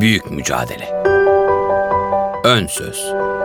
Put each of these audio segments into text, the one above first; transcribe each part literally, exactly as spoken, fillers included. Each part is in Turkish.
büyük mücadele. Ön söz.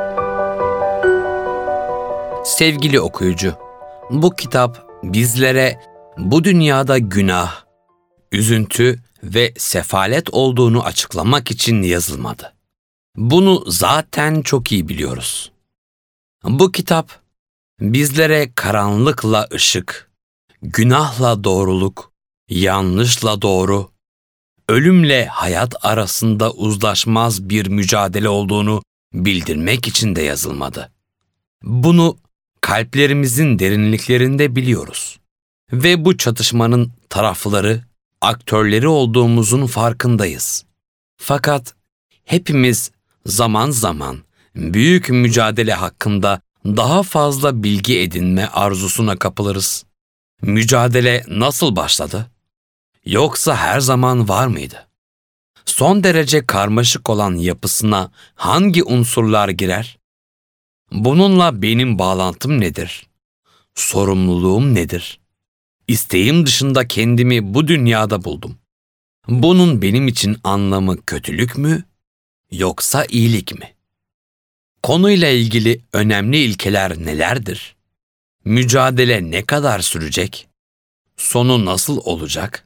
Sevgili okuyucu, bu kitap bizlere bu dünyada günah, üzüntü ve sefalet olduğunu açıklamak için yazılmadı. Bunu zaten çok iyi biliyoruz. Bu kitap bizlere karanlıkla ışık, günahla doğruluk, yanlışla doğru, ölümle hayat arasında uzlaşmaz bir mücadele olduğunu bildirmek için de yazılmadı. Bunu kalplerimizin derinliklerinde biliyoruz ve bu çatışmanın tarafları, aktörleri olduğumuzun farkındayız. Fakat hepimiz zaman zaman büyük mücadele hakkında daha fazla bilgi edinme arzusuna kapılırız. Mücadele nasıl başladı? Yoksa her zaman var mıydı? Son derece karmaşık olan yapısına hangi unsurlar girer? Bununla benim bağlantım nedir? Sorumluluğum nedir? İsteğim dışında kendimi bu dünyada buldum. Bunun benim için anlamı kötülük mü, yoksa iyilik mi? Konuyla ilgili önemli ilkeler nelerdir? Mücadele ne kadar sürecek? Sonu nasıl olacak?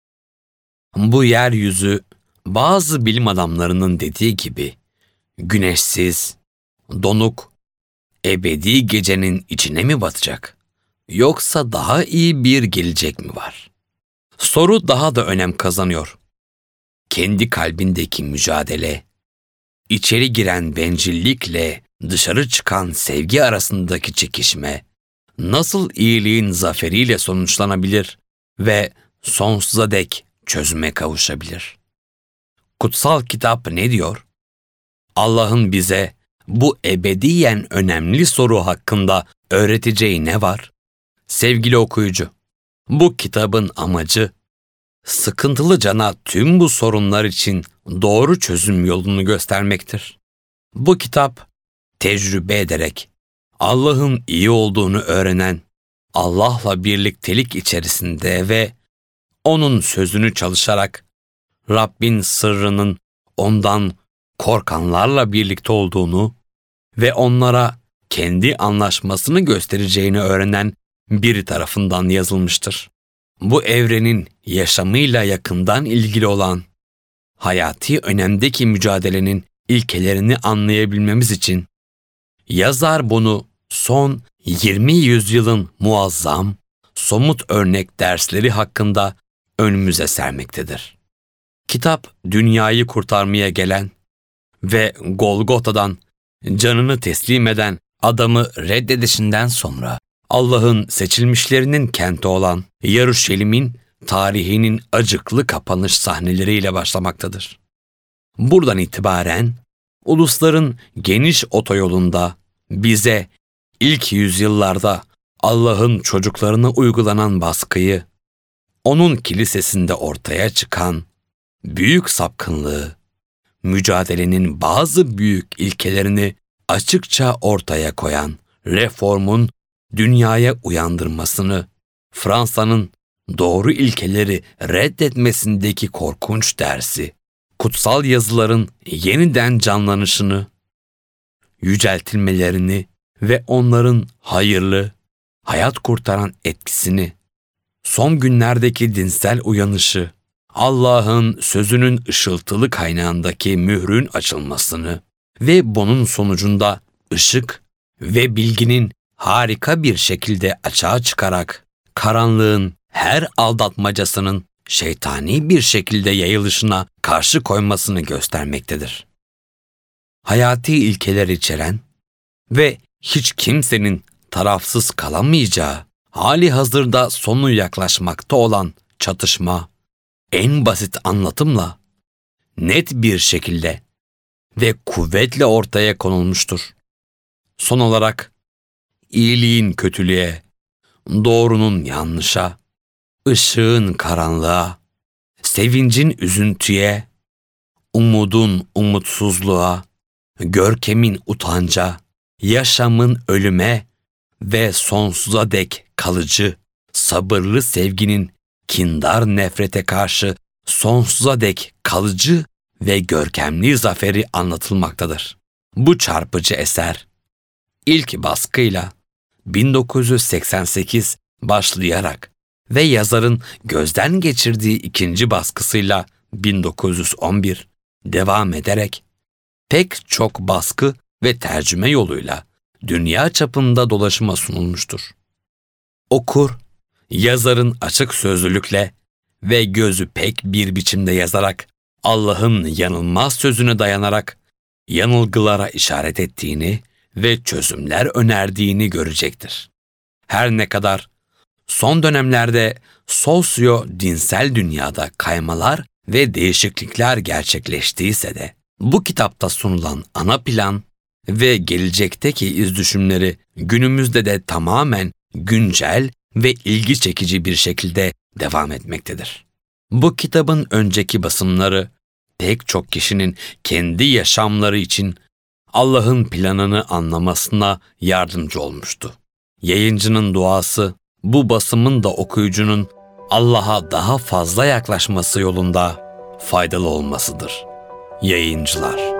Bu yeryüzü bazı bilim adamlarının dediği gibi güneşsiz, donuk, ebedi gecenin içine mi batacak? Yoksa daha iyi bir gelecek mi var? Soru daha da önem kazanıyor. Kendi kalbindeki mücadele, içeri giren bencillikle dışarı çıkan sevgi arasındaki çekişme, nasıl iyiliğin zaferiyle sonuçlanabilir ve sonsuza dek çözüme kavuşabilir? Kutsal kitap ne diyor? Allah'ın bize bu ebediyen önemli soru hakkında öğreteceği ne var? Sevgili okuyucu, bu kitabın amacı, sıkıntılı cana tüm bu sorunlar için doğru çözüm yolunu göstermektir. Bu kitap, tecrübe ederek, Allah'ın iyi olduğunu öğrenen, Allah'la birliktelik içerisinde ve O'nun sözünü çalışarak, Rabbin sırrının ondan korkanlarla birlikte olduğunu ve onlara kendi anlaşmasını göstereceğini öğrenen biri tarafından yazılmıştır. Bu evrenin yaşamıyla yakından ilgili olan, hayati önemdeki mücadelenin ilkelerini anlayabilmemiz için, yazar bunu son yirmi yüzyılın muazzam, somut örnek dersleri hakkında önümüze sermektedir. Kitap, dünyayı kurtarmaya gelen ve Golgota'dan canını teslim eden adamı reddedişinden sonra, Allah'ın seçilmişlerinin kenti olan Yeruşalim'in tarihinin acıklı kapanış sahneleriyle başlamaktadır. Buradan itibaren ulusların geniş otoyolunda bize ilk yüzyıllarda Allah'ın çocuklarına uygulanan baskıyı, O'nun kilisesinde ortaya çıkan büyük sapkınlığı, mücadelenin bazı büyük ilkelerini açıkça ortaya koyan reformun dünyaya uyandırmasını, Fransa'nın doğru ilkeleri reddetmesindeki korkunç dersi, kutsal yazıların yeniden canlanışını, yüceltilmelerini ve onların hayırlı, hayat kurtaran etkisini, son günlerdeki dinsel uyanışı, Allah'ın sözünün ışıltılı kaynağındaki mührün açılmasını ve bunun sonucunda ışık ve bilginin harika bir şekilde açığa çıkarak karanlığın her aldatmacasının şeytani bir şekilde yayılışına karşı koymasını göstermektedir. Hayati ilkeler içeren ve hiç kimsenin tarafsız kalamayacağı, hali hazırda sonu yaklaşmakta olan çatışma, en basit anlatımla, net bir şekilde ve kuvvetle ortaya konulmuştur. Son olarak, iyiliğin kötülüğe, doğrunun yanlışa, ışığın karanlığa, sevincin üzüntüye, umudun umutsuzluğa, görkemin utanca, yaşamın ölüme ve sonsuza dek kalıcı, sabırlı sevginin kindar nefrete karşı sonsuza dek kalıcı ve görkemli zaferi anlatılmaktadır. Bu çarpıcı eser, ilk baskıyla bin dokuz yüz seksen sekiz başlayarak ve yazarın gözden geçirdiği ikinci baskısıyla bin dokuz yüz on bir devam ederek pek çok baskı ve tercüme yoluyla dünya çapında dolaşıma sunulmuştur. Okur, yazarın açık sözlülükle ve gözü pek bir biçimde yazarak Allah'ın yanılmaz sözüne dayanarak yanılgılara işaret ettiğini ve çözümler önerdiğini görecektir. Her ne kadar son dönemlerde sosyo-dinsel dünyada kaymalar ve değişiklikler gerçekleştiyse de bu kitapta sunulan ana plan ve gelecekteki izdüşümleri günümüzde de tamamen güncel ve ilgi çekici bir şekilde devam etmektedir. Bu kitabın önceki basımları pek çok kişinin kendi yaşamları için Allah'ın planını anlamasına yardımcı olmuştu. Yayıncının duası bu basımın da okuyucunun Allah'a daha fazla yaklaşması yolunda faydalı olmasıdır. Yayıncılar.